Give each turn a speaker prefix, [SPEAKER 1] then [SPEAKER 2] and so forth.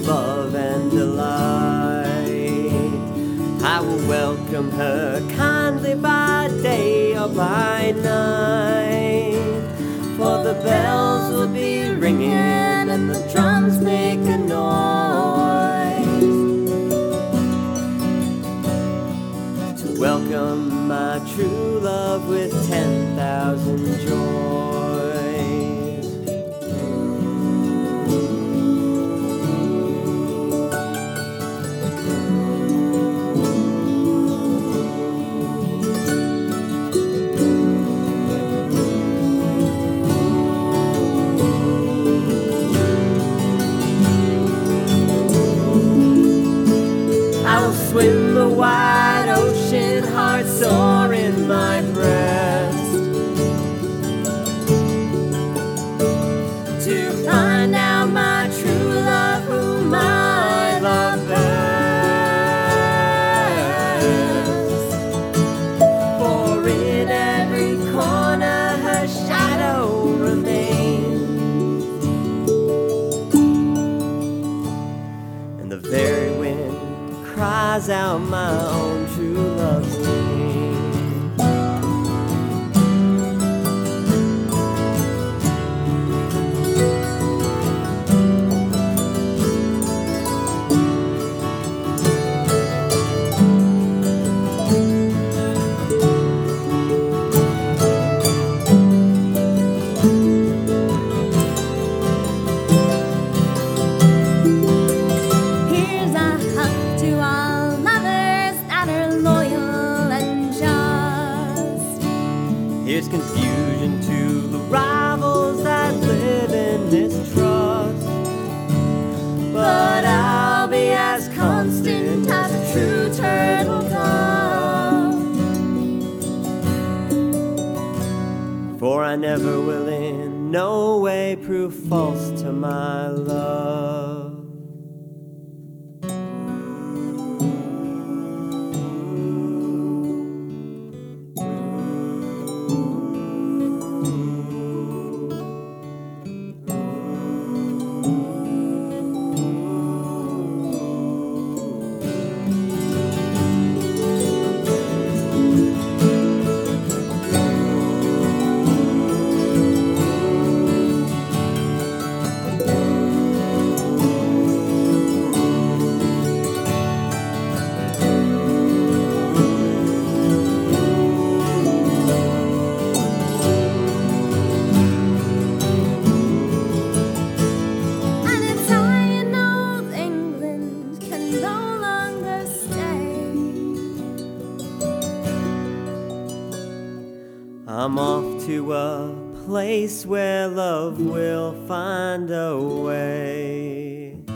[SPEAKER 1] love and delight. I will welcome her kindly by day or by night, for the bells will be ringing and the drums make a noise to welcome my true love with 10,000 joys. Swim the wide ocean, heart sore in my breast, to find out my true love, whom I love best. For in every corner her shadow remains, and the very wind cries out my own true love's name. Here's confusion to the rivals that live in mistrust, but I'll be as constant as a true turtle dove, for I never will in no way prove false to my love. I'm off to a place where love will find a way.